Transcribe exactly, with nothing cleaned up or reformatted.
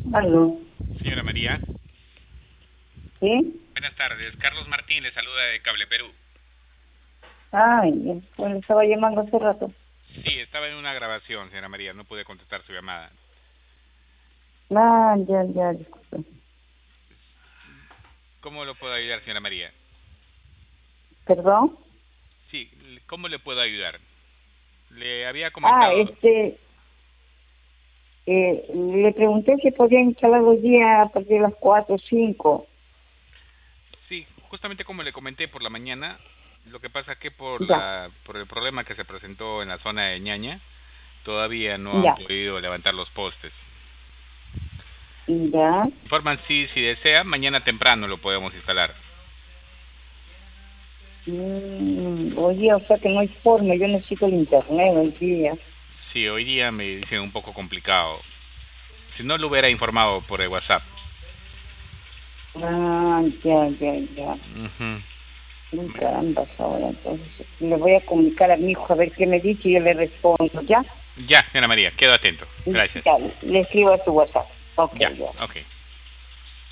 Aló. Señora María, ¿Sí? buenas tardes. Carlos Martín le saluda de Cable Perú. Ay, bueno, estaba llamando hace rato. Sí, estaba en una grabación, señora María, no pude contestar su llamada. Ah, ya, ya, disculpe. ¿Cómo lo puedo ayudar, señora María? ¿Perdón? Sí, ¿cómo le puedo ayudar? Le había Ah, comentado, este, eh, le pregunté si podía instalar hoy día a partir de las cuatro o cinco. sí, justamente como le comenté por la mañana, lo que pasa que por Ya, la por el problema que se presentó en la zona de Ñaña, todavía no han ya, podido levantar los postes. ya. Informan si si desea, mañana temprano lo podemos instalar. Mm, oye, o sea que no hay forma, yo necesito el internet hoy día. Sí, hoy día me dicen un poco complicado. Si no lo hubiera informado por el WhatsApp. Ah, ya, ya, ya. Ujú. Mm, Caramba, ahora entonces le voy a comunicar a mi hijo a ver qué me dice y yo le respondo, ¿ya? Ya, señora María, quedo atento. Gracias. Ya, le escribo a su WhatsApp. Ok, Ya, ya. ok.